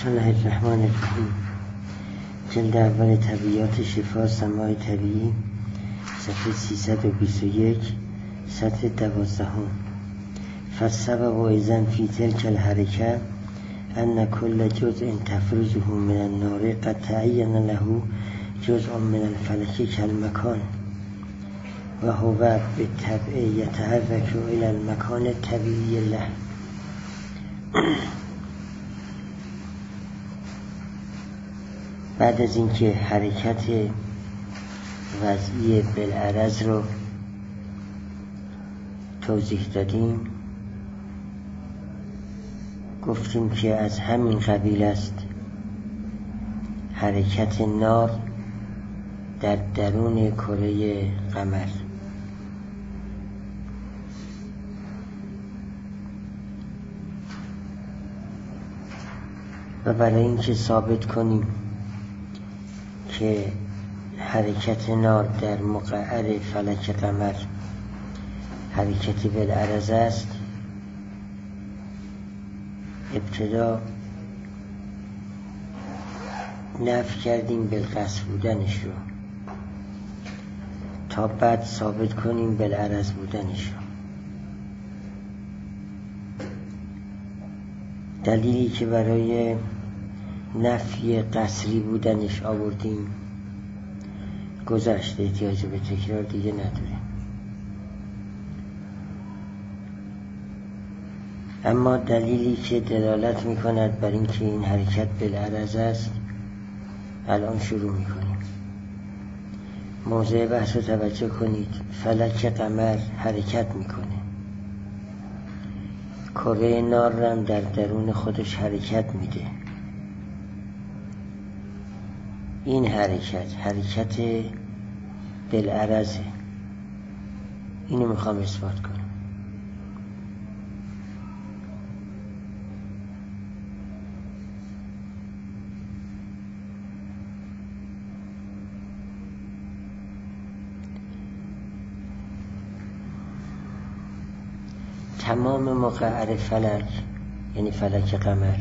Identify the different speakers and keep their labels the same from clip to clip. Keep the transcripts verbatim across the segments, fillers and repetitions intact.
Speaker 1: بسم الله الرحمن الرحیم. جلد اول طبیعیات شفا سماع طبیعی، صفحه سیصد و بیست و یک، سطر دوازدهم. فالسبب ایضا فی تلک الحرکه ان کل جزء تفرزه من النار قد تعین له جزء من الفلک کالمکان و هو بالطبع یتحرک الی المکان الطبیعی له. بعد از اینکه حرکت وضعی بالعرض رو توضیح دادیم، گفتیم که از همین قبیل است حرکت نار در درون کره قمر. و برای اینکه ثابت کنیم که حرکت نار در مقعر فلک قمر حرکت بالعرض است، ابتدا نفی کردیم بالقصد بودنش رو تا بعد ثابت کنیم بالعرض بودنش رو. دلیلی که برای نفی قصری بودنش آوردیم گذشت، احتیاج به تکرار دیگه نداریم. اما دلیلی که دلالت میکند بر اینکه این حرکت بالعرض است الان شروع میکنیم. موضع بحث رو توجه کنید. فلک قمر حرکت میکنه، کره نار هم در درون خودش حرکت میده. این حرکت حرکت بالعرضه. اینو میخوام اثبات کنم. تمام مقعر فلک یعنی فلک قمر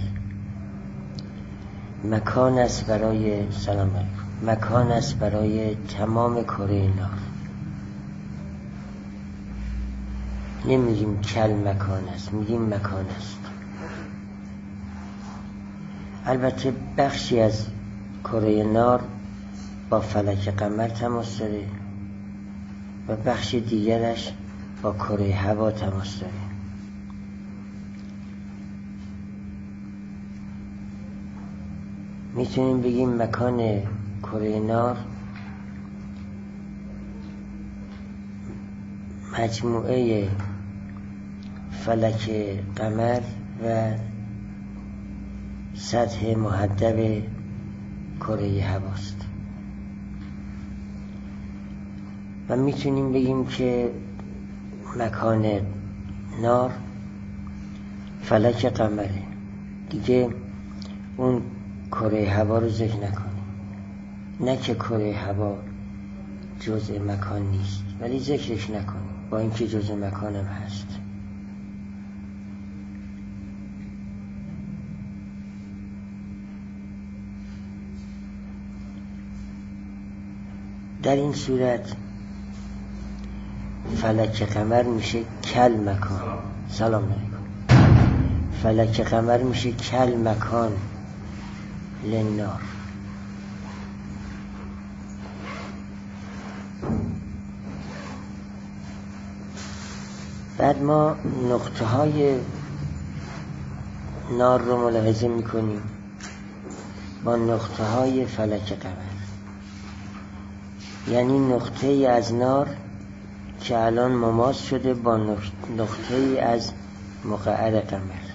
Speaker 1: مکان است برای سلام علیکم مکان است برای تمام کره نار. نمیگیم کل مکان است، میگیم مکان است. البته بخشی از کره نار با فلک قمر تماس داره و بخش دیگرش با کره هوا تماس داره. میتونیم بگیم مکان کره نار مجموعه فلک قمر و سطح محدب کره هواست. و میتونیم بگیم که مکان نار فلک قمره. دیگه اون کره هوا رو ذکر نکنیم. نه که کره هوا جزء مکان نیست، ولی ذکرش نکنیم با اینکه جزء مکانم هست. در این صورت فلک قمر میشه کل مکان. سلام علیکم. فلک قمر میشه کل مکان لنار. بعد ما نقطه های نار رو ملاحظه میکنیم با نقطه های فلک قمر. یعنی نقطه ای از نار که الان مماس شده با نقطه ای از مقعر قمر.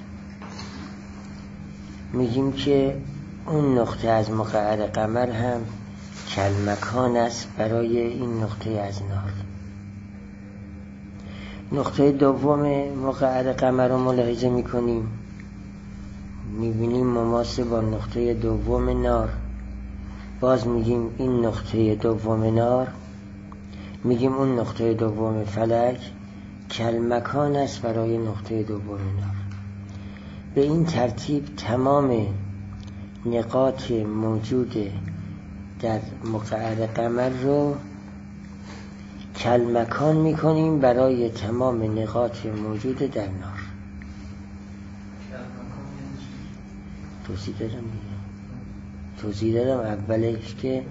Speaker 1: میگیم که اون نقطه از مقعر قمر هم کلمکان است برای این نقطه از نار. نقطه دوم مقعر قمر رو ملاحظه میکنیم، میبینیم مماس با نقطه دوم نار. باز میگیم این نقطه دوم نار، میگیم اون نقطه دوم فلک کلمکان است برای نقطه دوم نار. به این ترتیب تمام نقاط موجود در مقعر قمر رو کلمکان میکنیم برای تمام نقاط موجود در نار. توضیح دادم توضیح دادم اولش که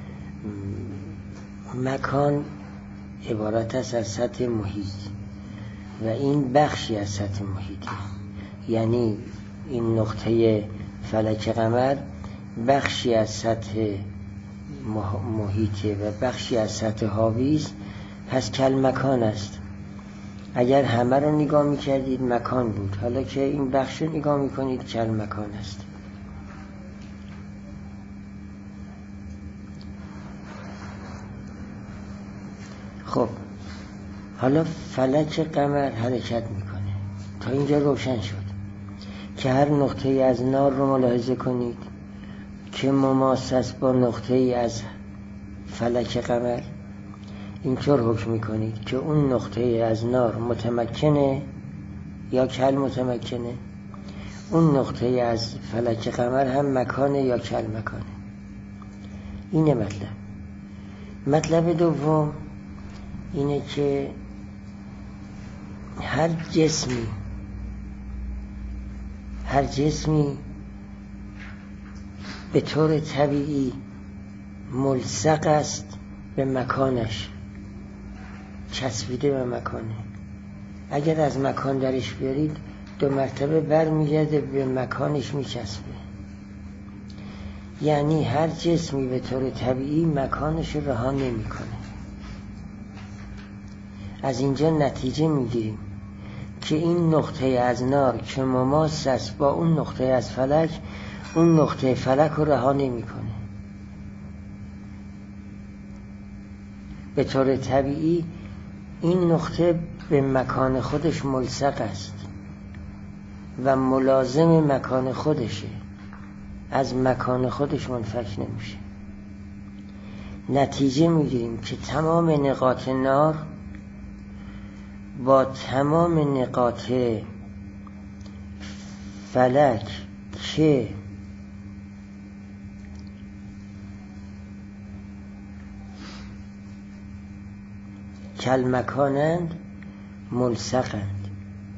Speaker 1: مکان عبارت است از سطح محیط و این بخشی از سطح محیطه، یعنی این نقطه فلک قمر بخشی از سطح محیطه و بخشی از سطح حاوی است، پس کلمکان است. اگر همه رو نگاه میکردید مکان بود، حالا که این بخش رو نگاه میکنید کلمکان است. خب حالا فلک قمر حرکت میکنه. تا اینجا روشن شد که هر نقطه از نار رو ملاحظه کنید که مماس است با نقطه از فلک قمر. اینطور حکم میکنید که اون نقطه از نار متمکنه یا کل متمکنه، اون نقطه از فلک قمر هم مکانه یا کل مکانه. اینه مطلب. مطلب دوم اینه که هر جسمی هر جسمی به طور طبیعی ملصق است به مکانش، چسبیده به مکانه. اگر از مکان درش بیارید دو مرتبه بر میگرده به مکانش میچسبه. یعنی هر جسمی به طور طبیعی مکانش رو رها نمیکنه. از اینجا نتیجه میگیریم که این نقطه از نار که مماس است با اون نقطه از فلک، اون نقطه فلک رو رها نمیکنه. به طور طبیعی این نقطه به مکان خودش ملصق است و ملازم مکان خودشه، از مکان خودش منفک نمیشه. نتیجه میگیریم که تمام نقاط نار با تمام نقاط فلک که کلمکانند ملصقند،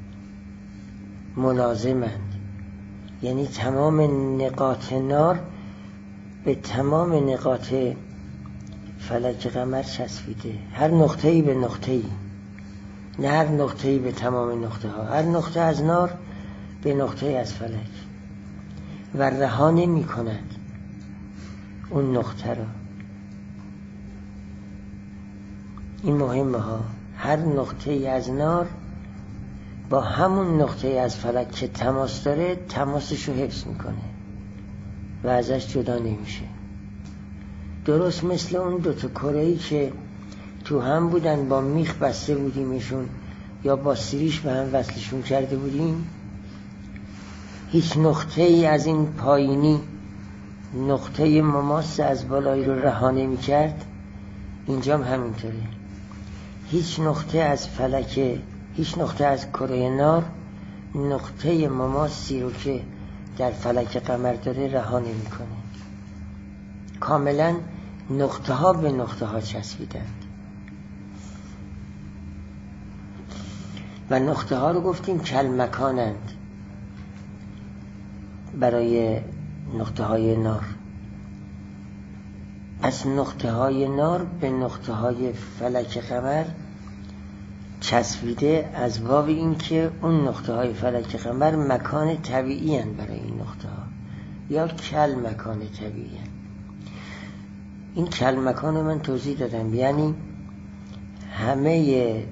Speaker 1: ملازمند. یعنی تمام نقاط نار به تمام نقاط فلک قمر چسبیده. هر نقطه‌ای به نقطه‌ای، نه هر نقطه‌ای به تمام نقطه ها. هر نقطه از نار به نقطه از فلک و رها نمی کند اون نقطه را. این مهمه ها. هر نقطه از نار با همون نقطه از فلک که تماس داره تماسش رو حفظ میکنه و ازش جدا نمیشه. درست مثل اون دوتا کره‌ای که تو هم بودن، با میخ بسته بودیمشون یا با سیریش به هم وصلشون کرده بودیم، هیچ نقطه ای از این پایینی نقطه مماس از بالایی رو رها نمی کرد. اینجا هم همینطوره. هیچ نقطه از فلک، هیچ نقطه از کره نار نقطه مماسی رو که در فلک قمر داره رها نمی کنه. کاملا نقطه ها به نقطه ها چسبیدند و نقطه ها رو گفتیم کلمکانند برای نقطه های نار. از نقطه های نار به نقطه های فلک قمر چسبیده، از باب این که اون نقطه های فلک قمر مکان طبیعی هستند برای این نقطه ها، یا کل مکان طبیعی هستند. این کل مکان رو من توضیح دادم، یعنی همه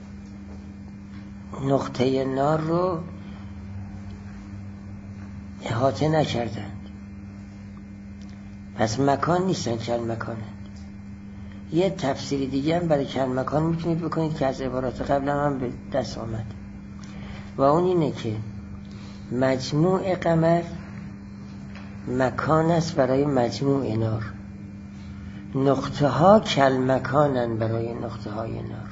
Speaker 1: نقطه نار رو احاطه نکردند، پس مکان نیستن، کل مکانند. یه تفسیر دیگه هم برای کل مکان میتونید بکنید که از عبارات قبل هم به دست آمد و اون اینه که مجموع قمر مکان است برای مجموع نار. نقطه ها کل مکانند برای نقطه های نار،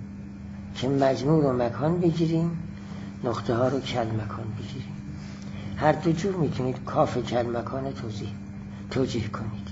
Speaker 1: که مجموع رو مکان بگیریم، نقطه ها رو کل مکان بگیریم. هر دو جور میتونید کاف کل مکان توضیح توجیه کنید.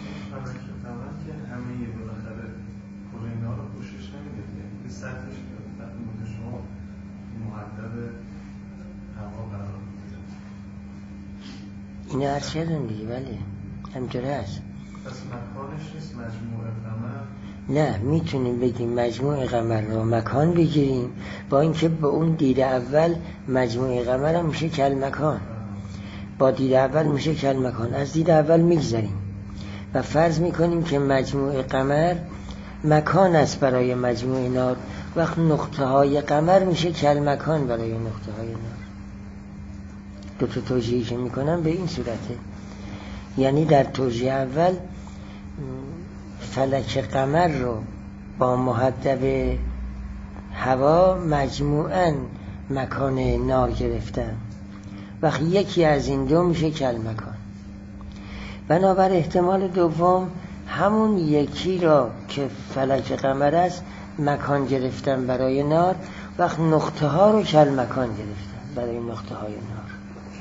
Speaker 1: اینه عرض کردم دیگه، بله همینطوره هست.
Speaker 2: پس مکانش نیست مجموع قمر؟
Speaker 1: نه، میتونیم بگیم مجموع قمر رو مکان بگیریم، با اینکه با اون دید اول مجموع قمر هم میشه کل مکان، با دید اول میشه کل مکان. از دید اول میگذاریم و فرض میکنیم که مجموع قمر مکان است برای مجموع نار، وقت نقطه های قمر میشه کل مکان برای نقطه های نار. دو تا توجیهی که میکنم به این صورته، یعنی در توجیه اول فلک قمر رو با محدب هوا مجموعاً مکان نار گرفتن، وقت یکی از این دو میشه کل مکان. بنابر احتمال دوم همون یکی را که فلک قمر است مکان گرفتن برای نار، وقت نقطه ها رو کل مکان گرفتن برای نقطه های نار.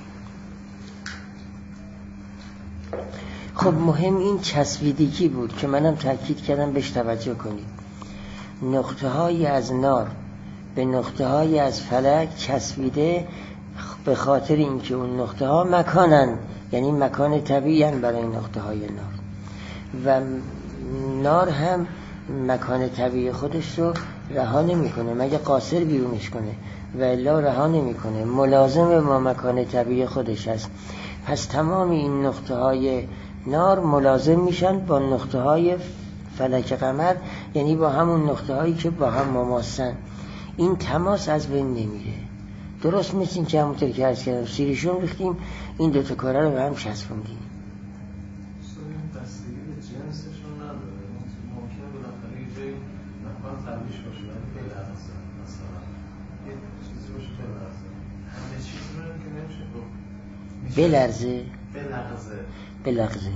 Speaker 1: خب مهم این چسبیدگی بود که منم تاکید کردم بهش توجه کنید. نقطه های از نار به نقطه های از فلک چسبیده به خاطر اینکه اون نقطه ها مکانن، یعنی مکان طبیعی برای نقطه های نار، و نار هم مکان طبیعی خودش رو رها نمی‌کنه مگه قاصر بیرونش کنه، و الا رها نمی‌کنه، ملازم با مکان طبیعی خودش هست. پس تمام این نقطه های نار ملازم میشن با نقطه های فلک قمر، یعنی با همون نقطه هایی که با هم مماسن. این تماس از بین نمیره. درست مثل این که همونطور که عرض کردم سیریشون ریختیم، این دوتا کاره رو به هم چسبوندیم.
Speaker 2: بستگی به جنسشون نداره، ممکنه بالاخره یه جایی مکان طبیعیش باشه ولی بلرزه، مثلا یه چیزی باشه بلرزه، همه چیز رو که نمیشه گفت
Speaker 1: بلرزه
Speaker 2: بلرزه
Speaker 1: بلرزه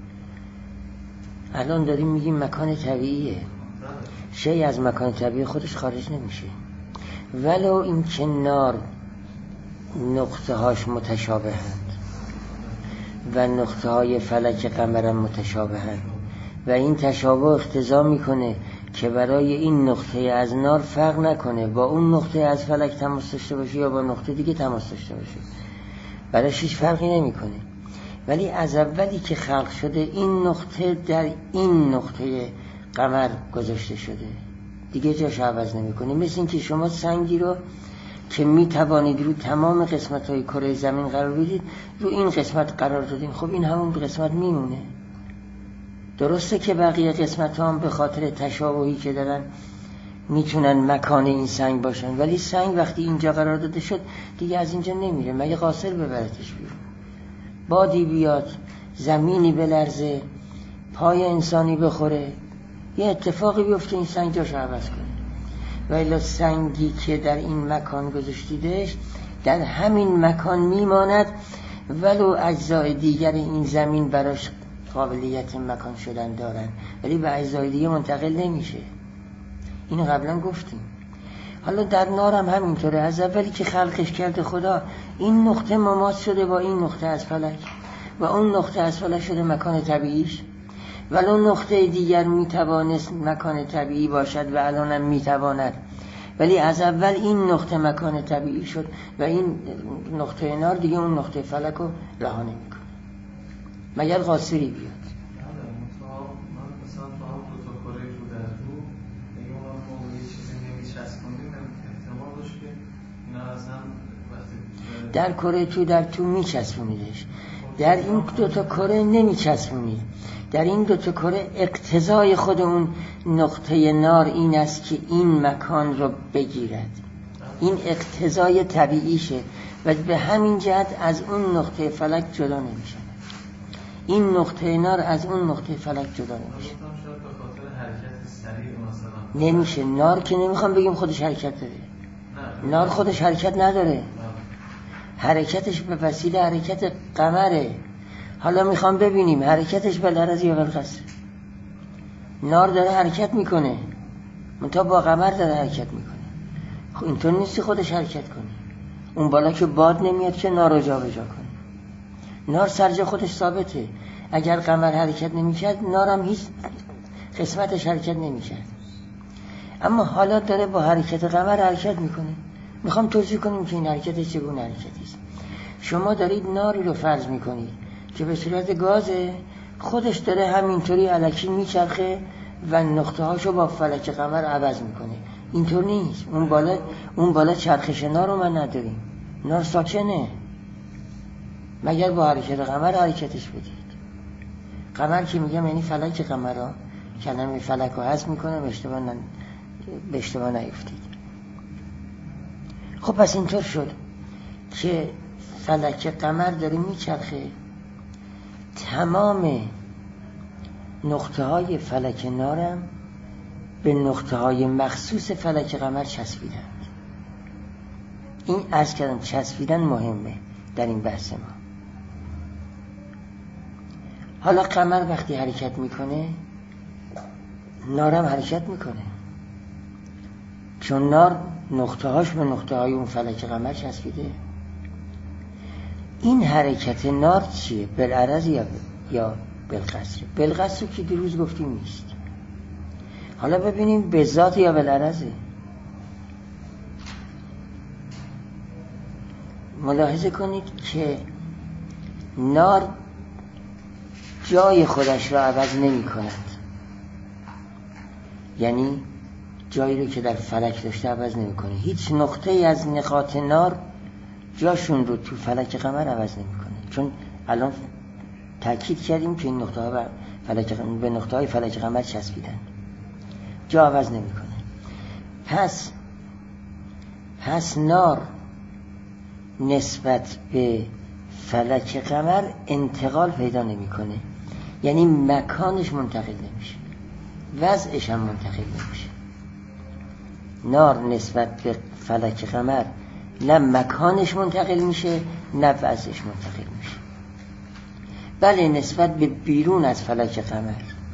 Speaker 1: الان داریم میگیم مکان طبیعیه، شی از مکان طبیعی خودش خارج نمیشه، ولو این که نار نقطه هاش متشابه هست و نقطه های فلک قمر متشابه هست و این تشابه اقتضا میکنه که برای این نقطه از نار فرق نکنه با اون نقطه از فلک تماس داشته باشه یا با نقطه دیگه تماس داشته باشه، براش هیچ فرقی نمیکنه. ولی از اولی که خلق شده این نقطه در این نقطه قمر گذاشته شده، دیگه جاش عوض نمیکنه. مثل این که شما سنگی رو که میتوانید رو تمام قسمت های کره زمین قرار بدید رو این قسمت قرار دادین، خب این همون قسمت میمونه. درسته که بقیه قسمت ها هم به خاطر تشابهی که دارن میتونن مکان این سنگ باشن، ولی سنگ وقتی اینجا قرار داده شد دیگه از اینجا نمیره مگه قاصر ببرتش بیرون. بادی بیاد، زمینی بلرزه، پای انسانی بخوره، یه اتفاقی بیفته این سنگ جاش عوض کنه. ولی سنگی که در این مکان گذاشتیدش در همین مکان میماند، ولو اجزای دیگر این زمین براش قابلیت مکان شدن دارن ولی به اجزای دیگه منتقل نمیشه. اینو قبلا گفتیم. حالا در نار هم همینطوره، از اولی که خلقش کرده خدا این نقطه مماس شده با این نقطه از فلک و اون نقطه از فلک شده مکان طبیعیش، ولو نقطه دیگر میتوانست مکان طبیعی باشد و الان هم میتواند، ولی از اول این نقطه مکان طبیعی شد و این نقطه نار دیگه اون نقطه فلک رو رها نمیکنه مگر قاصری بیاد. در کره تو در تو میچسبونیدش، در این دوتا کره نمیچسبونید. در این دوتا کره اقتضای خود اون نقطه نار این است که این مکان رو بگیرد، این اقتضای طبیعیشه و به همین جهت از اون نقطه فلک جدا نمیشه. این نقطه نار از اون نقطه فلک جدا نمیشه. نمیشه. نار که نمیخوام بگیم خودش حرکت داره، نار خودش حرکت نداره، حرکتش به وسیله حرکت قمره. حالا میخوام ببینیم حرکتش بلرز یا بلقصر. نار داره حرکت میکنه منتها با قمر داره حرکت میکنه. خب اینطور نیستی خودش حرکت کنه، اون بالا که باد نمیاد که نار رو جا به جا کنه. نار سرجا خودش ثابته. اگر قمر حرکت نمیکرد نارم هیچ قسمتش حرکت نمیکرد. اما حالا داره با حرکت قمر حرکت میکنه. میخوام توضیح کنیم که این حرکت چگونه حرکتی است. شما دارید ناری رو فرض میکنید که به صورت گازه، خودش داره همینطوری الکی میچرخه و نقطه هاشو با فلک قمر عوض میکنه. اینطور نیست. اون بالا اون بالا چرخش نار رو من نداریم. نار ساکنه مگر با حرکت قمر حرکتش بدید. قمر که میگم یعنی فلک قمر ها، کلمه فلک رو حذف میکنم اشتباه نن... به اشتباه نیفتید. خب پس اینطور شد که فلک قمر داره میچرخه، تمام نقطه های فلک نارم به نقطه های مخصوص فلک قمر چسبیدند. این عرض کردم چسبیدن مهمه در این بحث ما. حالا قمر وقتی حرکت میکنه نارم حرکت میکنه، چون نار نقطه هاش به نقطه های اون فلک قمر چسبیده. این حرکت نار چیه؟ بالعرض یا یا بالقصر؟ بالقصر که دیروز گفتیم نیست. حالا ببینیم به ذات یا بالعرضه. ملاحظه کنید که نار جای خودش را عوض نمی کند، یعنی جایی رو که در فلک داشته عوض نمی کنه. هیچ نقطه از نقاط نار جاشون رو تو فلک قمر عوض نمی کنه، چون الان تأکید کردیم که این نقطه ها فلک به نقطه های فلک قمر چسبیدن، جا عوض نمی کنه. پس پس نار نسبت به فلک قمر انتقال پیدا نمی کنه، یعنی مکانش منتقل نمیشه، وضعش هم منتقل نمیشه. نار نسبت به فلک قمر نه مکانش منتقل میشه نه وضعش منتقل میشه. بله نسبت به بیرون از فلک قمر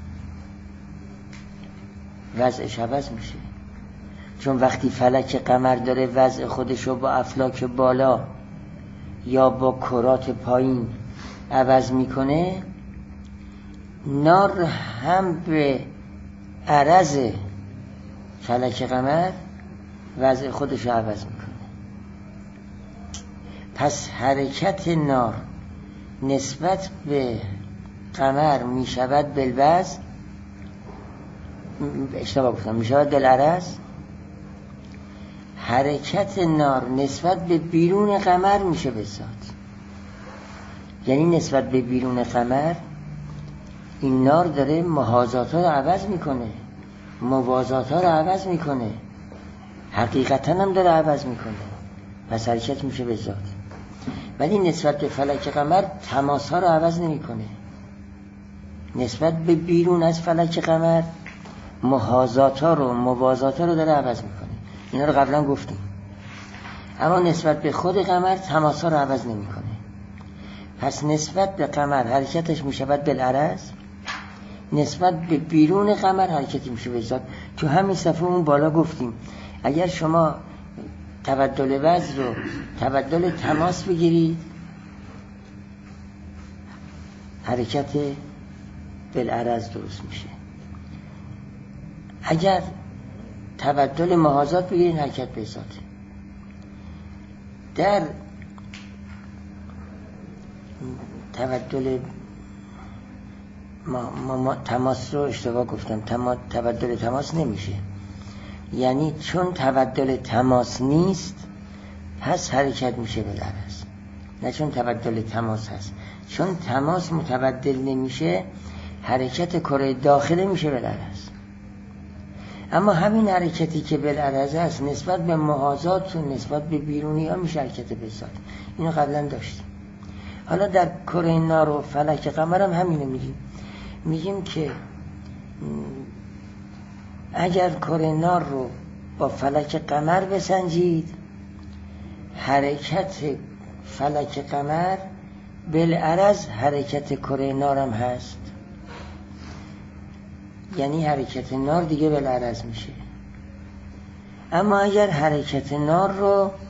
Speaker 1: وضعش عوض میشه، چون وقتی فلک قمر داره وضع خودشو با افلاک بالا یا با کرات پایین عوض میکنه، نار هم به عرض فلک قمر وضع خودشو عوض میکنه. پس حرکت نار نسبت به قمر میشود بالوضع، اشتباه گفتم، میشود بالعرض. حرکت نار نسبت به بیرون قمر میشه به ذات، یعنی نسبت به بیرون قمر این نار داره محاذات ها رو عوض میکنه، موازات ها رو عوض میکنه، حقیقتا هم داره عوض میکنه، پس حرکت میشه به ذات. ولی نسبت به فلک قمر تماس ها رو عوض نمیکنه. نسبت به بیرون از فلک قمر محاذات ها رو موازات ها رو داره عوض میکنه. اینا رو قبلا گفتیم. اما نسبت به خود قمر تماس ها رو عوض نمیکنه. پس نسبت به قمر حرکتش میشود بالعرض، نسبت به بیرون قمر حرکتی میشه به ذات. تو همین صفحه اون بالا گفتیم اگر شما تبدل وزن رو تبدل تماس بگیرید حرکت بالعرض درست میشه. اگر تبدل محاذات بگیرید حرکت به ذات. در تبدل ما, ما, ما تماس رو اشتباه گفتم، تما تبدل تماس نمیشه، یعنی چون تبدل تماس نیست پس حرکت میشه بالعرض، نه چون تبدل تماس هست. چون تماس متبدل نمیشه حرکت کره داخله میشه بالعرض. اما همین حرکتی که بالعرض است نسبت به محاذات و نسبت به بیرونی ها میشه حرکت به ذات. اینو قبلا داشتیم. حالا در کره نار و فلک قمر هم همینو میگیم. میگیم که اگر کره نار رو با فلک قمر بسنجید حرکت فلک قمر بالعرض حرکت کره نارم هست، یعنی حرکت نار دیگه بالعرض میشه. اما اگر حرکت نار رو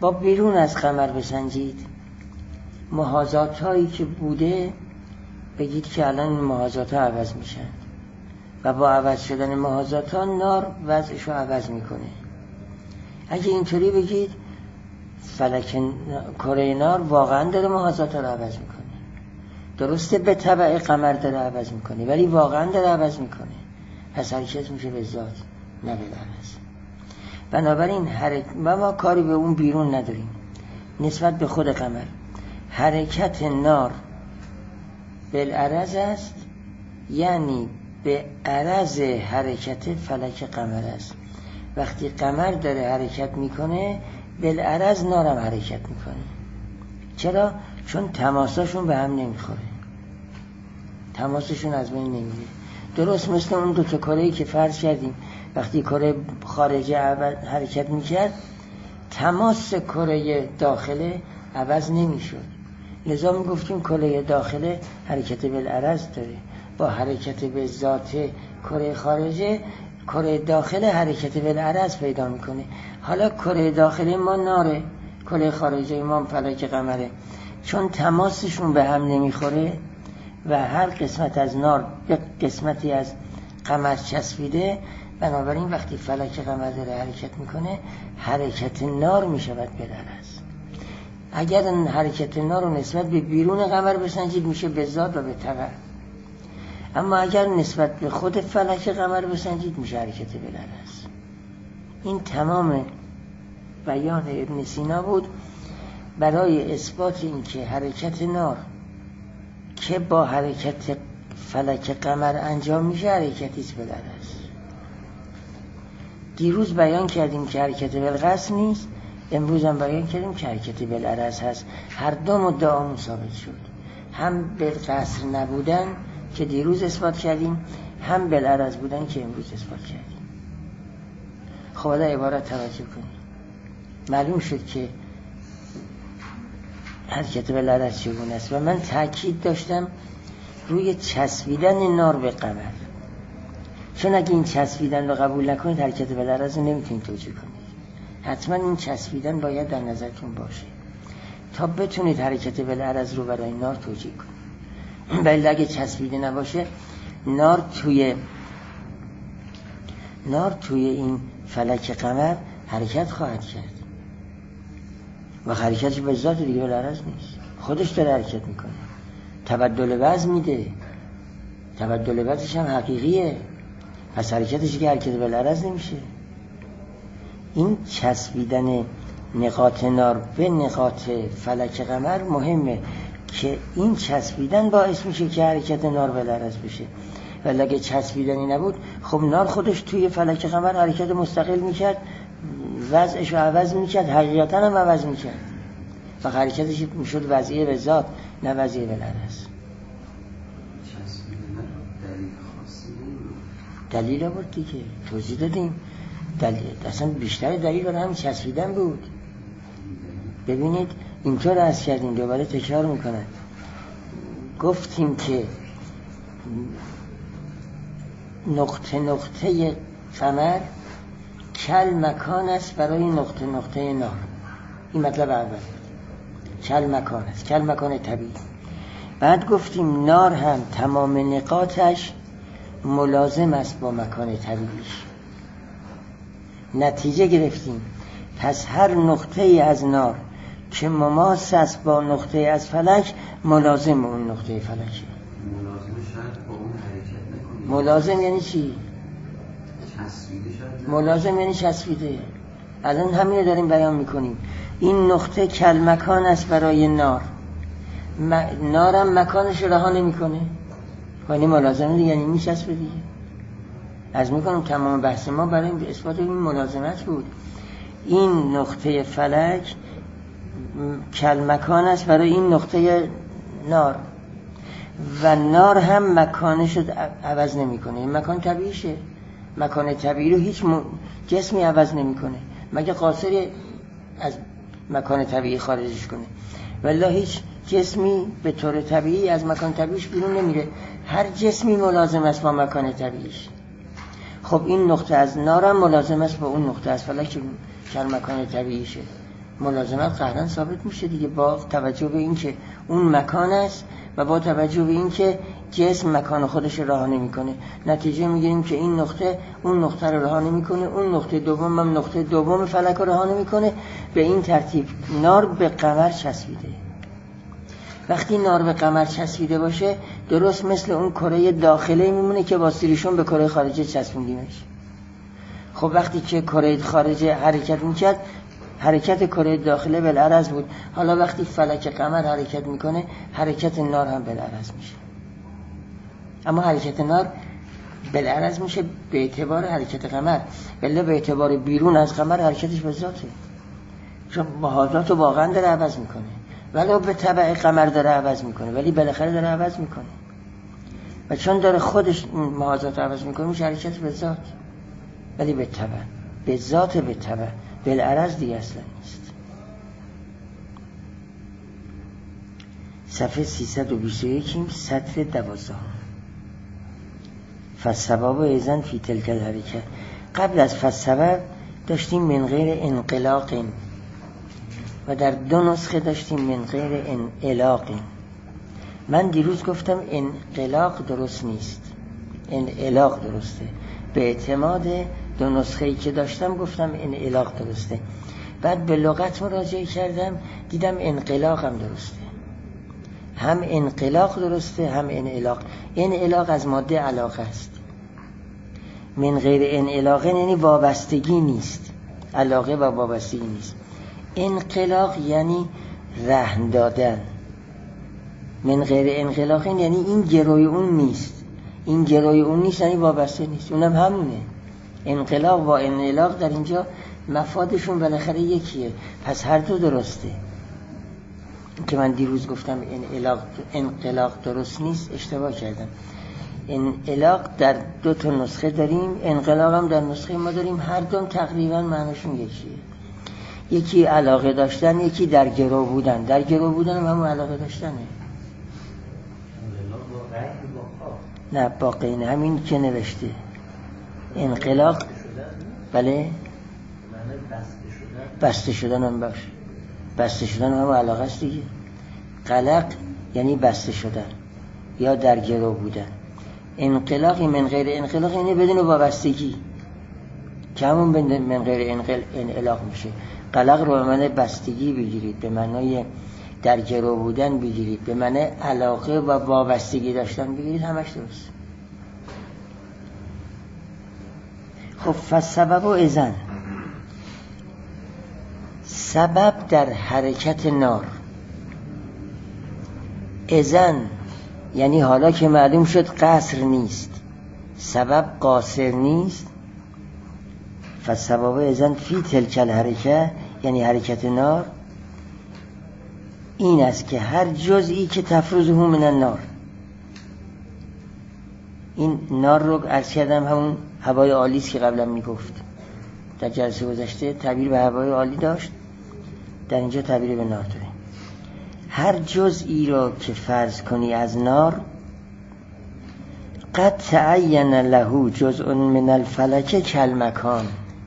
Speaker 1: با بیرون از قمر بسنجید، محاذات هایی که بوده بگید که الان محاذات ها عوض میشن و با عوض شدن محاذات ها نار وضعش رو عوض میکنه. اگه اینطوری بگید فلک کره نار واقعا داره محاذات ها رو عوض میکنه، درسته به تبع قمر داره عوض میکنه ولی واقعا داره عوض میکنه، پس حرکت میشه به ذات نه به عوض. بنابراین حرکت و ما کاری به اون بیرون نداریم. نسبت به خود قمر حرکت نار بالعرض است، یعنی به عرض حرکت فلک قمر است. وقتی قمر داره حرکت میکنه بالعرض نارم حرکت میکنه. چرا؟ چون تماساشون به هم نمیخوره، تماسشون از بین نمیره. درست مثل اون دو تا کره‌ای که فرض کردیم وقتی کره خارجه حرکت میکرد تماس کره داخله عوض نمیشد، لذا میگفتیم کره داخله حرکت بالعرض داره، با حرکت به ذات کره خارجه کره داخله حرکت بالعرض پیدا میکنه. حالا کره داخله ما ناره، کره خارجه ما فلک قمره، چون تماسشون به هم نمیخوره و هر قسمت از نار به قسمتی از قمر چسبیده، بنابراین وقتی فلک قمر داره حرکت میکنه حرکت نار میشود بالعرض. اگر حرکت نار رو نسبت به بیرون قمر بسنجید میشه به ذات و به تبع، اما اگر نسبت به خود فلک قمر بسنجید میشه حرکت بالعرض. این تمام بیان ابن سینا بود برای اثبات این که حرکت نار که با حرکت فلک قمر انجام میشه حرکتی است بالعرض. دیروز بیان کردیم که حرکت بالقصر نیست، امروز هم بیان کردیم که حرکت بالعرض هست. هر دو مدعامون ثابت شد، هم بالقصر نبودن که دیروز اثبات کردیم، هم بالعرض بودن که امروز اثبات کردیم. خب حالا عبارت توجه کنیم. معلوم شد که حرکت بالعرض چگونه است و من تاکید داشتم روی چسبیدن نار به قمر، چون اگه این چسبیدن رو قبول نکنید حرکت بالعرض رو نمیتونید توجیه کنید. حتما این چسبیدن باید در نظرتون باشه تا بتونید حرکت بالعرض رو برای نار توجیه کنید. ولی اگه چسبیده نباشه نار توی نار توی این فلک قمر حرکت خواهد کرد و حرکتش به ذات دیگه بالعرض نیست، خودش داره حرکت میکنه، تبدل وزن میده، تبدل وزنش هم حقیقیه، پس حرکتش که حرکت بالعرض نمیشه. این چسبیدن نقاط نار به نقاط فلک قمر مهمه که این چسبیدن باعث میشه که حرکت نار بالعرض بشه. ولی اگه چسبیدنی نبود خب نار خودش توی فلک قمر حرکت مستقل میکرد، وضعش رو عوض میکرد، حقیقتا هم عوض میکرد و حرکتش میشد وضعیه به ذات نه وضعیه بالعرض. دلیل آورد دیگه، توضیح دادیم. دلیل اصلا بیشتر دلیل برای همین چسبیدن بود. ببینید اینطور عرض کردیم، دوباره تکرار میکنن، گفتیم که نقطه نقطه قمر کل مکان است برای نقطه نقطه نار. این مطلب اول، کل مکان است، کل مکان طبیعی. بعد گفتیم نار هم تمام نقاطش ملازم است با مکان طبیعیش. نتیجه گرفتیم پس هر نقطه ای از نار که مماس است با نقطه از فلک ملازم اون نقطه فلکه.
Speaker 3: ملازم شرط با اون حرکت نکنه.
Speaker 1: ملازم یعنی چی؟
Speaker 3: چسبیده شد.
Speaker 1: ملازم یعنی چسبیده. الان همین داریم بیان میکنیم. این نقطه کل مکان است برای نار. م... نارم مکانش رها نمیکنه. یعنی ملازمه دیگه، یعنی میچسبه دیگه. از میکنم تمام بحث ما برای اثبات این ملازمت بود. این نقطه فلک کل مکان است برای این نقطه نار و نار هم مکانش رو عوض نمیکنه. این مکان طبیعیشه، مکان طبیعی رو هیچ جسمی عوض نمیکنه مگه قاصر از مکان طبیعی خارجش کنه، ولی هیچ جسمی به طور طبیعی از مکان طبیعیش بیرون نمیره. هر جسمی ملازم است با مکان طبیعیش. خب این نقطه از نارم ملازم است با اون نقطه از فلک که کل مکان طبیعیشه. ملازمت قهرن ثابت میشه دیگه، با توجه به این که اون مکان است و با توجه به این که جسم مکان خودش رها نمیکنه. نتیجه میگیریم که این نقطه اون نقطه رو رها نمیکنه، اون نقطه دوم هم نقطه دوم فلک رو رها نمیکنه. به این ترتیب نار به قمر چسبیده. وقتی نار به قمر چسبیده باشه درست مثل اون کره داخلی میمونه که با سیلیشون به کره خارجی چسبوندیمش. خب وقتی که کره خارجی حرکت میکرد، حرکت کره داخله بالعرض بود. حالا وقتی فلک قمر حرکت میکنه حرکت نار هم بالعرض میشه. اما حرکت نار بالعرض میشه به اعتبار حرکت قمر، ولی به اعتبار بیرون از قمر حرکتش به ذاته، چون محاذات رو واقعا داره عوض میکنه، ولو به تبع قمر داره عوض میکنه، ولی بالاخره داره عوض میکنه و چون داره خودش محاذات رو عوض میکنه میشه حرکت به ذات، ولی به تبع، به ذات به تبع، بالعرض دیگه اصلا نیست. صفحه سیصد و بیست و یک سطر دوازده. فالسبب ایزن فی تلک الحرکت. قبل از فالسبب داشتیم من غیر انقلاق و در دو نسخه داشتیم من غیر انعلاق. من دیروز گفتم انقلاق درست نیست، انعلاق درسته. به اعتماد دو نسخه‌ای که داشتم گفتم انعلاق درسته. بعد به لغت مراجعه کردم دیدم انقلاق هم درسته. هم انقلاق درسته هم انعلاق. انعلاق از ماده علاقه است. من غیر انعلاق یعنی وابستگی نیست، علاقه و وابستگی نیست. انقلاق یعنی رهن دادن. من غیر انقلاق یعنی این گروی اون نیست، این گروی اون نیست یعنی وابسته نیست، اونم همونه. انقلاق و انعلاق در اینجا مفادشون بالاخره یکیه، پس هر دو درسته. که من دیروز گفتم انعلاق انقلاق درست نیست، اشتباه کردم. انعلاق در دو تا نسخه داریم، انقلاق هم در نسخه ما داریم، هر دوم تقریبا معناشون یکیه. یکی علاقه داشتن، یکی در گرو بودن. در گرو بودن هم همون علاقه داشتنه. نه باقی نه، همین که نوشته انقلاق. بله بسته شدن هم باشه، بسته شدن هم علاقه است دیگه. قلق یعنی بسته شدن یا در گرو بودن. انقلاقی من غیر انقلاق یعنی بدون وابستگی که همون من غیر انقلاق میشه. قلق رو به معنی بستگی بگیرید، به معنای در گرو بودن بگیرید، به معنی علاقه و وابستگی داشتن بگیرید، همش درست. خب فالسبب اذن، سبب در حرکت نار. اذن یعنی حالا که معلوم شد قصر نیست، سبب قاصر نیست. فالسبب اذن فی تلک الحرکه یعنی حرکت نار این است که هر جزئی که تفرزه من النار، این نار رو عرض کردم همون هوای عالی است که قبلا میگفت، در جلسه گذشته تعبیر به هوای عالی داشت، در اینجا تعبیر به نار داره. هر جزئی را که فرض کنی از نار، قد تعین له جزء من الفلک کالمکان،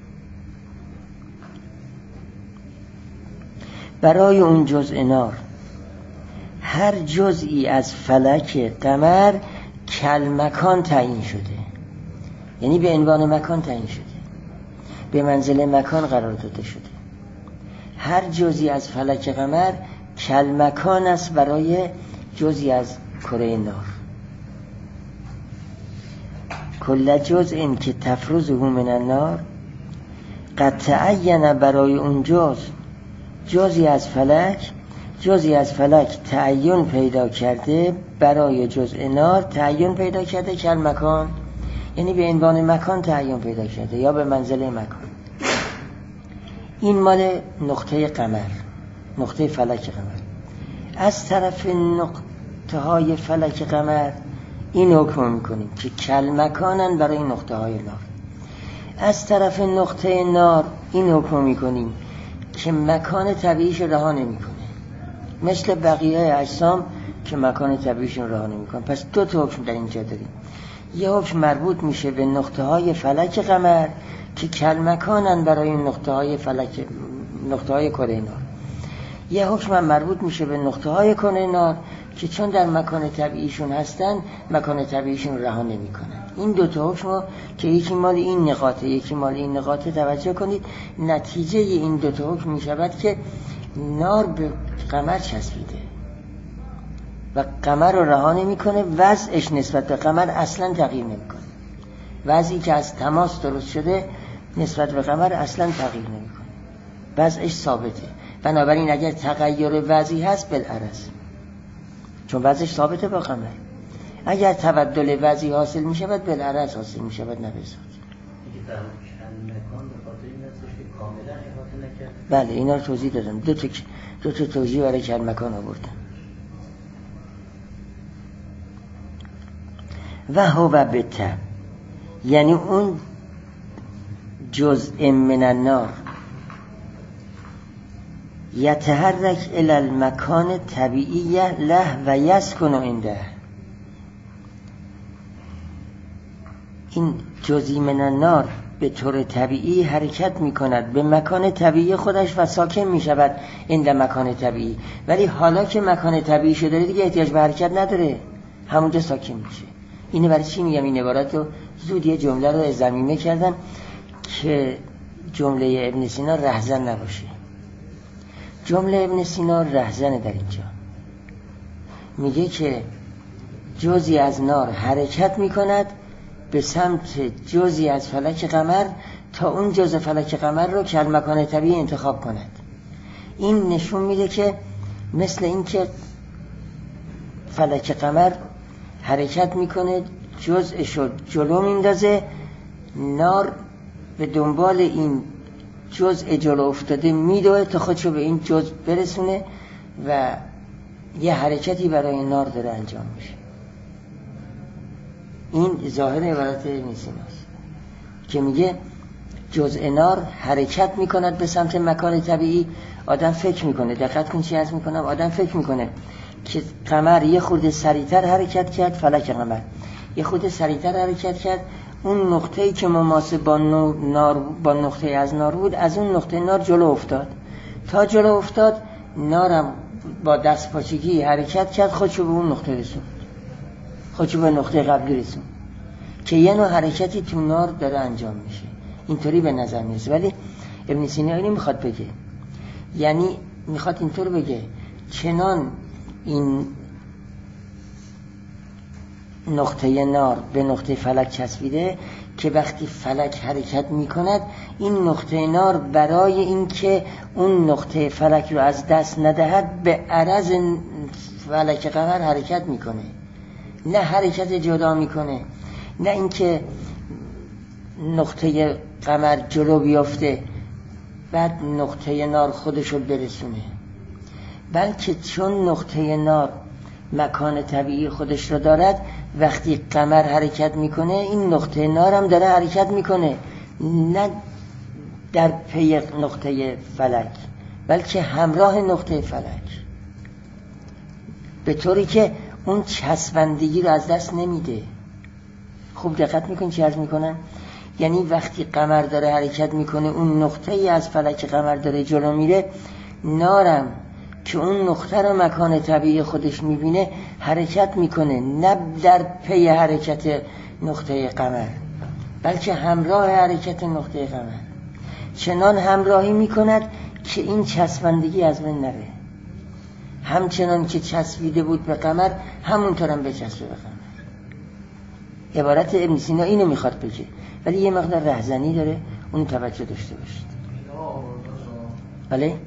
Speaker 1: برای اون جزء نار هر جزئی از فلک قمر کالمکان تعیین شده، یعنی به عنوان مکان تعیین شده، به منزله مکان قرار داده شده. هر جزئی از فلک قمر کالمکان است برای جزئی از کره نار. کل جزء که تفرزه من النار، قد تعین برای اون جزء، جزئی از فلک، جزئی از فلک تعین پیدا کرده برای جزء نار، تعین پیدا کرده کالمکان یعنی به عنوان مکان تعین پیدا کرده یا به منزله مکان. این مال نقطه قمر، نقطه فلک قمر. از طرف نقطه های فلک قمر این حکم میکنیم که کالمکانن برای نقطه های نار. از طرف نقطه نار این حکم میکنیم که مکان طبیعیش رها نمیکنه، مثل بقیه اجسام که مکان طبیعیش رها نمیکنه. پس دو تا حکم در اینجا داریم. یه حکم مربوط میشه به نقطه های فلک قمر که کالمکانن برای نقطه های فلک، نقطه های کره نار. یه حکم مربوط میشه به نقطه های کره نار که چون در مکان طبیعیشون هستن مکان طبیعیشون رو رها نمیکنن. این دو تا حکم که یکی مال این نقاطه یکی مال این نقاطه توجه کنید، نتیجه این دو تا حکم میشود که نار به قمر چسبیده و قمر رو رها نمیکنه، وضعش نسبت به قمر اصلا تغییر نمیکنه. وضعی که از تماس درست شده نسبت به قمر اصلا تغییر نمیکنه، وضعش ثابته. بنابراین اگر تغییر وضعی هست بالعرض، چون وضعش ثابته با قمر. اگر تبدل وضعی حاصل میشه باید بالعرض حاصل میشه، باید نبسات.
Speaker 4: دیگه در چند مکان به خاطر این هستش که کاملا احاطه نکرد.
Speaker 1: بله اینا رو توضیح دادم، دو تا دو تا توضیح برای چند مکان آوردم. و هو بته، یعنی اون جزء من النار یتحرک الی المکان طبیعی له و یسکن عنده. این جزئی من النار به طور طبیعی حرکت می کند به مکان طبیعی خودش و ساکن می شود عند مکان طبیعی، ولی حالا که مکان طبیعی شده دیگه احتیاج به حرکت نداره، همونجا ساکن میشه. اینه برای چی میگم این عبارت رو زود یه جمله رو ضمیمه کردم که جمله ابن سینا رهزن نباشه. جمله ابن سینا رهزنه در اینجا، میگه که جزئی از نار حرکت میکند به سمت جزئی از فلک قمر تا اون جزء فلک قمر رو که مکان طبیعی انتخاب کند. این نشون میده که مثل این که فلک قمر حرکت میکنه جزءش رو جلو میندازه، نار به دنبال این جزء جلو افتاده میدوه تا خودشو به این جزء برسونه و یه حرکتی برای نار داره انجام میشه. این ظاهر عبارت ابن سیناست که میگه جزء نار حرکت میکند به سمت مکان طبیعی. آدم فکر میکنه، دقت کن چی عرض میکنم، آدم فکر میکنه که قمر یه خورده سریعتر حرکت کرد، فلک قمر یه خورده سریعتر حرکت کرد، اون نقطه‌ای که مماثل با نار با نقطه از نار بود از اون نقطه نار جلو افتاد. تا جلو افتاد نارم با دست پاچگی حرکت کرد، خودشو به اون نقطه رسوند، خودشو به نقطه قبلی رسوند که یه نوع حرکتی تو نار داره انجام میشه. اینطوری به نظر میاد. ولی ابن سینا اینو میخواد بگه، یعنی میخواد اینطور بگه چنان این نقطه نار به نقطه فلک چسبیده که وقتی فلک حرکت میکند این نقطه نار برای اینکه اون نقطه فلک رو از دست ندهد به عرض فلک قمر حرکت میکنه، نه حرکت جدا میکنه، نه اینکه نقطه قمر جلو بیافته بعد نقطه نار خودشو برسونه، بلکه چون نقطه نار مکان طبیعی خودش رو دارد وقتی قمر حرکت میکنه این نقطه نار هم داره حرکت میکنه، نه در پی نقطه فلک بلکه همراه نقطه فلک، به طوری که اون چسبندگی رو از دست نمیده. خوب دقت میکنی چی عرض میکنم؟ یعنی وقتی قمر داره حرکت میکنه اون نقطه ای از فلک قمر داره جلو میره، نارم که اون نقطه رو مکان طبیعی خودش میبینه حرکت میکنه، نه در پی حرکت نقطه قمر بلکه همراه حرکت نقطه قمر، چنان همراهی میکند که این چسبندگی از بین نره. همچنان که چسبیده بود به قمر همونطور هم بچسبه به قمر. عبارت ابن سینا اینو میخواد بگه، ولی یه مقدار رهزنی داره، اون توجه داشته باشید. بله؟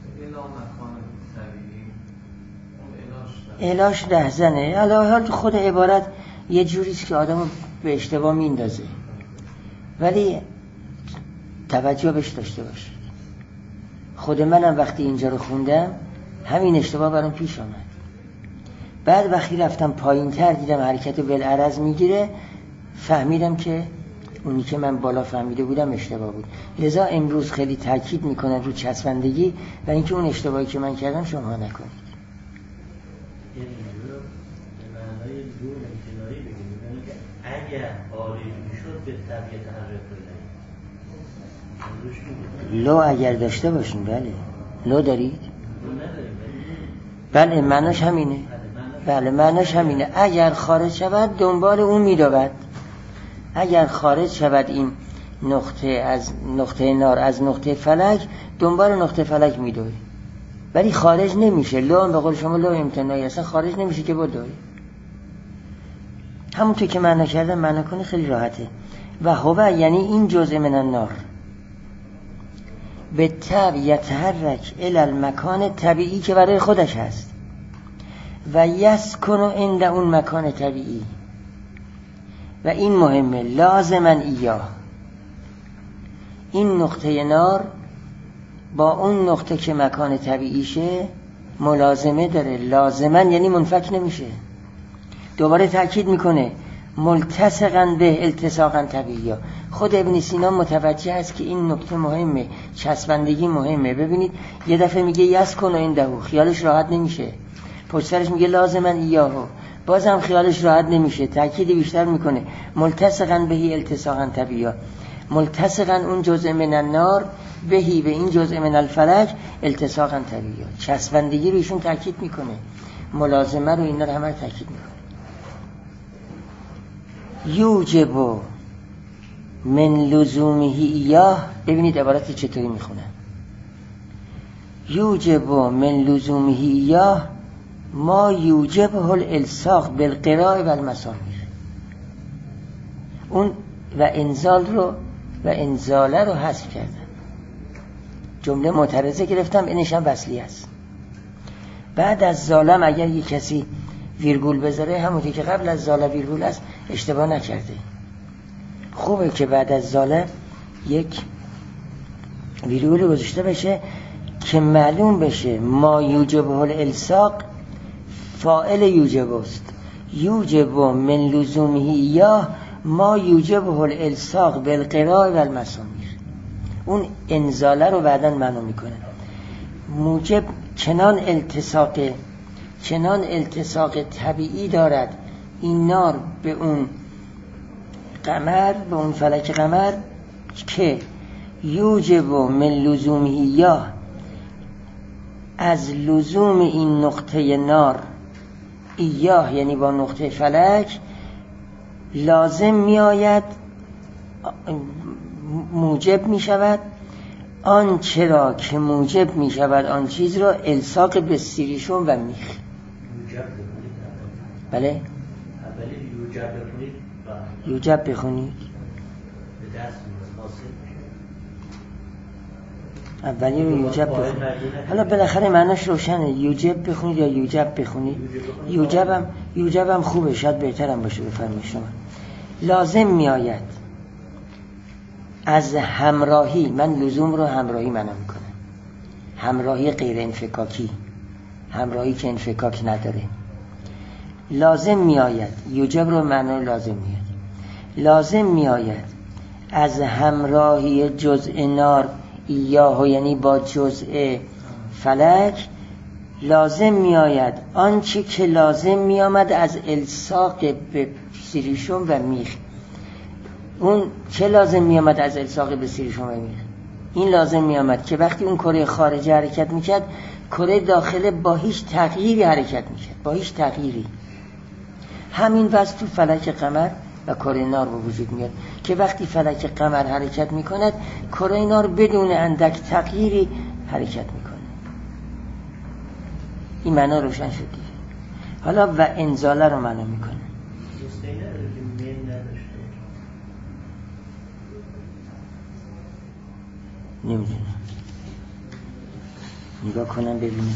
Speaker 1: الاش رهزنه، علاوه حال خود عبارت یه جوریست که آدمو به اشتباه میندازه، ولی توجه بهش داشته باشید. خود منم وقتی اینجا رو خوندم همین اشتباه برام پیش آمد. بعد وقتی رفتم پایین تر دیدم حرکت بالعرض میگیره، فهمیدم که اونی که من بالا فهمیده بودم اشتباه بود. لذا امروز خیلی تاکید میکنم رو چسبندگی و اینکه اون اشتباهی که من کردم شما نکنید.
Speaker 4: یه اینجور به معنای دور امتناعی بگیم، یعنی که اگر آرزو شد به طبیعت حرکت بدهید.
Speaker 1: لو اگر داشته باشین، بله لو دارید؟
Speaker 4: لو نداریم.
Speaker 1: بله معناش همینه. بله معناش همینه. اگر خارج شود دنبال اون میدود. اگر خارج شود این نقطه از نقطه نار از نقطه فلک، دنبال نقطه فلک میدوه، ولی خارج نمیشه. لام به قول شما لام امتناعی، اصلا خارج نمیشه که بدوه. همونطور که معنا کردم معنا کنی خیلی راحته. و هو یعنی این جزء من النار به تبع یتحرک الی المکان طبیعی که برای خودش هست و یسکن عند اون مکان طبیعی، و این مهمه، لازما ایاه، این نقطه نار با اون نقطه که مکان طبیعیشه ملازمه داره. لازما یعنی منفک نمیشه. دوباره تأکید میکنه ملتصقاً به التصاقاً طبیعی. خود ابن سینا متوجه است که این نکته مهمه، چسبندگی مهمه. ببینید یه دفعه میگه یسکن عندهو، خیالش راحت نمیشه. پشت سرش میگه لازما ایاهو، بازم خیالش راحت نمیشه. تأکید بیشتر میکنه ملتصقاً بهی التصاقاً طبیعی. ملتصقاً اون جزء من النار بهی به این جزء من الفلک التصاقاً طبیعی. چسبندگی رو ایشون تأکید میکنه، ملازمه رو، اینا رو همه تأکید میکنه. یوجب من لزومه ایاه، ببینید عبارت چطوری میخونه. یوجب من لزومه ایاه ما یوجبه الالصاق بالقراء و المسامیر. اون و انزال رو و انزاله رو حذف کردن، جمله معترضه گرفتم، اینش هم وصلی است. بعد از ظالم اگر یک کسی ویرگول بذاره، همونطور که قبل از ظالم ویرگول است، اشتباه نکرده. خوبه که بعد از ظالم یک ویرگول گذاشته بشه که معلوم بشه ما یوجب الالصاق فاعل یوجب است. یوجب من لزومه ایاه ما یوجب الالصاق بالقراء و المسامیر. اون انزاله رو بعداً معلوم میکنه. موجب چنان التصاق چنان التصاق طبیعی دارد این نار به اون قمر، به اون فلک قمر، که یوجب من لزومه ایاه، از لزوم این نقطه نار، ایاه یعنی با نقطه فلک، لازم می آید، موجب می شود آن چرا که موجب می شود آن چیز را الصاق به سیریشون و میخ.
Speaker 4: یوجب بخونید.
Speaker 1: بله؟
Speaker 4: اولی یوجب بخونید.
Speaker 1: یوجب بخونید.
Speaker 4: به دست حاصل میشه.
Speaker 1: اولی رو یوجب بخونید. حالا بالاخره معناش روشنه. یوجب بخونید یا یوجب بخونید. یوجبم یوجبم خوبه، شاید بهترم باشه. بفرمایید شما. لازم می آید از همراهی، من لزوم رو همراهی معنا میکنم، همراهی غیر انفکاکی، همراهی که انفکاک نداره. لازم می آید، یوجب رو معنا لازم میاد، لازم می آید از همراهی جزء نار ایاه، یعنی با جزء فلک، لازم می آید آنچه که لازم می آمد از الصاق به سیریشون و میخ. اون چه لازم می آمد از الصاق به سیریشون و میخ؟ این لازم می آمد که وقتی اون کره خارجی حرکت میکرد، کره داخله با هیچ تغییری حرکت میکرد، با هیچ تغییری. همین وضع تو فلک قمر و کره نار به وجود میاد که وقتی فلک قمر حرکت میکند، کره نار بدون اندک تغییری حرکت میکنه. این معنا روشن شد دیگه. حالا و انزاله رو معنا میکنه. نمیدونم، نگاه کنم ببینم.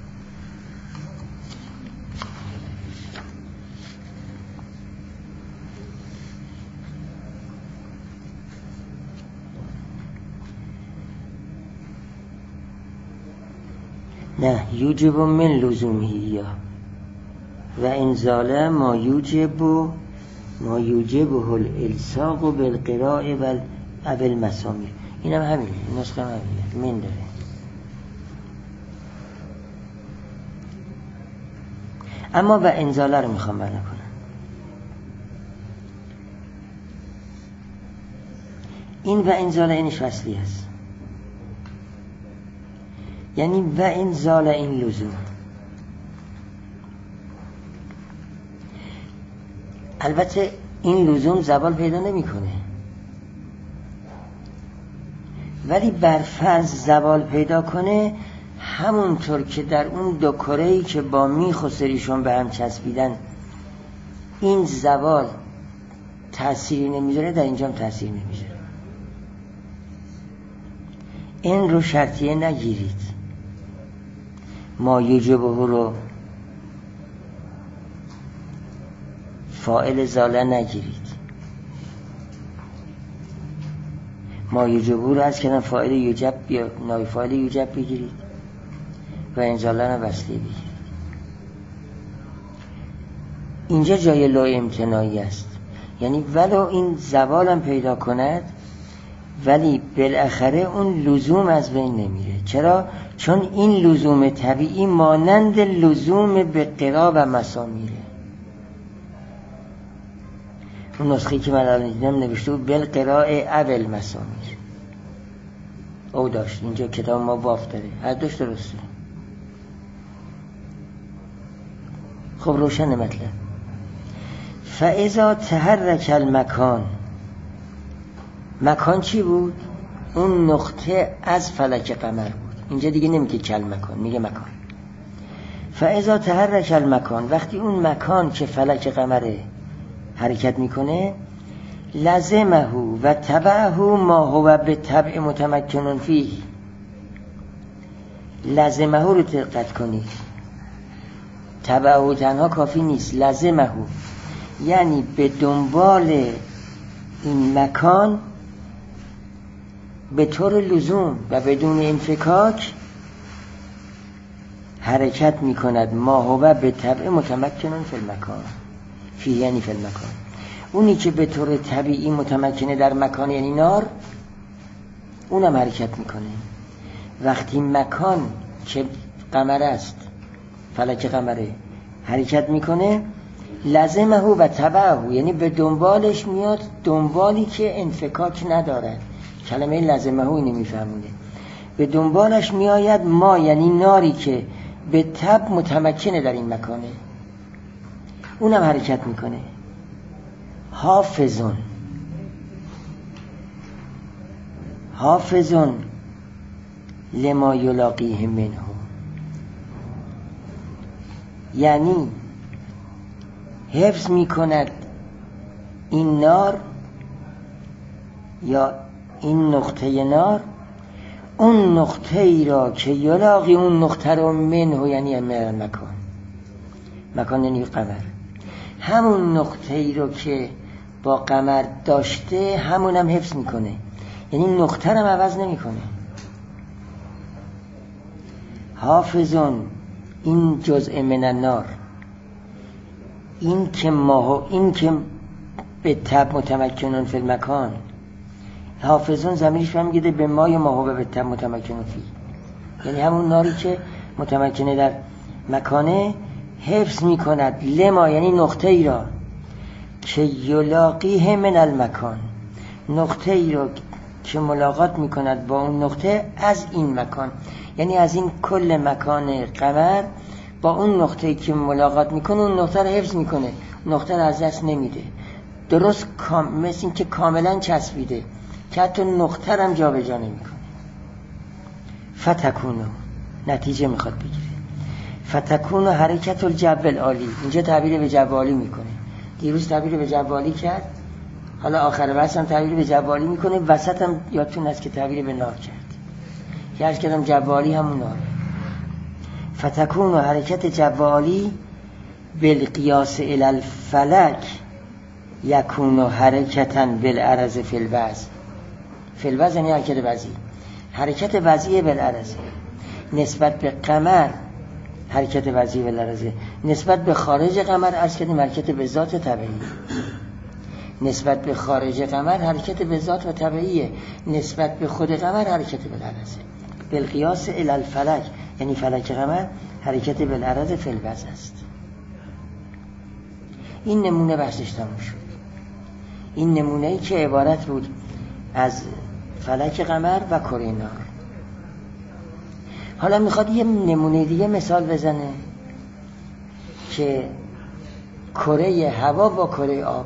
Speaker 1: نه، یوجب من لزومه ایاه و انزاله ما یوجب ما یوجبه الالصاق بالقراء و المسامیر. این هم همینه، نسخه هم همینه، من داره. اما و انزاله رو میخوام معنا کنم. این و انزاله اینش وصلی هست، یعنی و انزاله این لزوم. البته این لزوم زوال پیدا نمیکنه، ولی برفرض زوال پیدا کنه، همونطور که در اون دو کره‌ای که با میخ و سریشون به هم چسبیدن این زوال تأثیری نمیذاره، در اینجا هم تأثیر نمیذاره. این رو شرطیه نگیرید، ما یوجبه رو فاعل زاله نگیرید، ما یوجبه رو از کنم فاعل یوجب یا نای فاعل یوجب بگیرید و این زاله رو وصلی بگیرید. اینجا جای لا امتناعی است، یعنی ولو این زوال هم پیدا کند ولی بالاخره اون لزوم از بین نمیره. چرا؟ چون این لزوم طبیعی مانند لزوم به قرا و مسامیره. اون نسخه‌ای که من الان دیدم نوشته بود بالقراء اول مسامیر، او داشت اینجا کتاب ما باف داره، هر دوش درسته. خب روشن مطلب. فاذا تحرک المکان، مکان چی بود؟ اون نقطه از فلک قمر بود. اینجا دیگه نمیگه کل مکان، میگه مکان. فاذا تحرک المکان، وقتی اون مکان که فلک قمره حرکت میکنه، لزمه و تبعه ما هو به تبع متمکن فیه. لزمه رو دقت کنید، تبعه تنها کافی نیست، لزمه یعنی به دنبال این مکان به طور لزوم و بدون انفکاک حرکت میکند. ما هو به طبع متمکن فی المکان، فی یعنی فی المکان، اونی که به طور طبیعی متمکنه در مکان یعنی نار، اونم حرکت میکنه. وقتی مکان که قمر است، فلک قمره حرکت میکنه، لازمه و تبعه یعنی به دنبالش میاد، دنبالی که انفکاک ندارد. کلمه لازمه اینو میفهمونه، به دنبالش میآید ما یعنی ناری که به تب متمکنه در این مکانه، اونم حرکت میکنه. حافظون، حافظون لما یلاقیه منه، یعنی حفظ میکند این نار یا این نقطه نار اون نقطه ای را که یلاقی اون نقطه را منه، یعنی من مکان، مکان یعنی قمر، همون نقطه ای رو که با قمر داشته همونم حفظ میکنه، یعنی نقطه رو عوض نمیکنه. حافظون این جزء من النار، این که ما این که به تب متمکنون فی المکان، حافظون زمیرش برمیگرده به ما یا ما هو به تب متمکنون فی، یعنی همون ناری که متمکنه در مکانه حفظ میکند. لما یعنی نقطه ای را که یلاقیه من المکان، نقطه ای را که ملاقات میکند با اون نقطه از این مکان، یعنی از این کل مکان قمر با اون نقطه که ملاقات میکنه اون نقطه رو حفظ میکنه، نقطه رو از دست نمیده. درست کام... مثل این که کاملا چسبیده که حتی نقطه رو هم جا به جا نمیکنه. فتکونو نتیجه میخواد بگیره. فتکونو حرکت الجبل عالی، اینجا تعبیر به جبالی میکنه. دیروز تعبیر به جبالی کرد، حالا آخر بحث هم تعبیر به جبالی میکنه، وسط هم یادتون هست که تعبیر به نار کرد که عرض کردم جبالی همون ناره. فتکون و حرکت جبالی بالقیاس الی الفلک یکون حرکتا بالعرض فی الوضع. فی الوضع یعنی حرکت وضعی، حرکت وضعی بالعرض، نسبت به قمر حرکت وضعی بالعرض، نسبت به خارج قمر عرض کردیم حرکت به ذات طبیعی، نسبت به خارج قمر حرکت به ذات و طبیعیه، نسبت به خود قمر حرکت بالعرض. بالقیاس الی الفلک یعنی فلک قمر حرکت بالعرض فی الوضع است. این نمونه بحثش تموم شد. این نمونه‌ای که عبارت بود از فلک قمر و کره نار. حالا میخواد یه نمونه دیگه مثال بزنه که کره هوا با کره آب.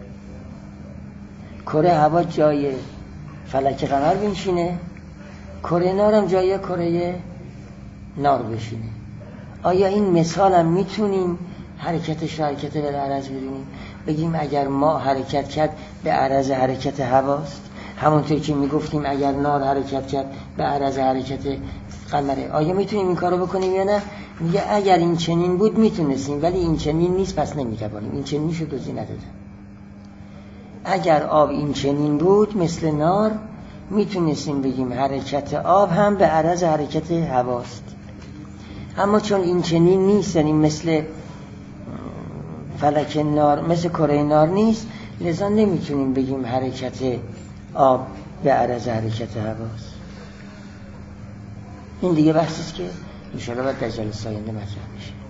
Speaker 1: کره هوا جای فلک قمر بنشینه، کره نار هم جای کره نار بشینه. آیا این مثال هم میتونیم حرکتش رو حرکت به عرض بدونیم؟ بگیم اگر ما حرکت کرد به عرض حرکت هواست، همونطور که میگفتیم اگر نار حرکت کرد به عرض حرکت قمره. آیا میتونیم این کارو بکنیم یا نه؟ میگه اگر این چنین بود میتونستیم، ولی این چنین نیست پس نمیتوانیم. این چنین شو توضیح نداده. اگر آب این چنین بود مثل نار، میتونستیم بگیم حرکت آب هم به عرض حرکت هواست. اما چون این چنین نیست، یعنی مثل فلک نار، مثل کره نار نیست، لذا نمیتونیم بگیم حرکت آب به عرض حرکت هواست. این دیگه بحثیست که انشاءالله باید در جلسه آینده مطرح میشه.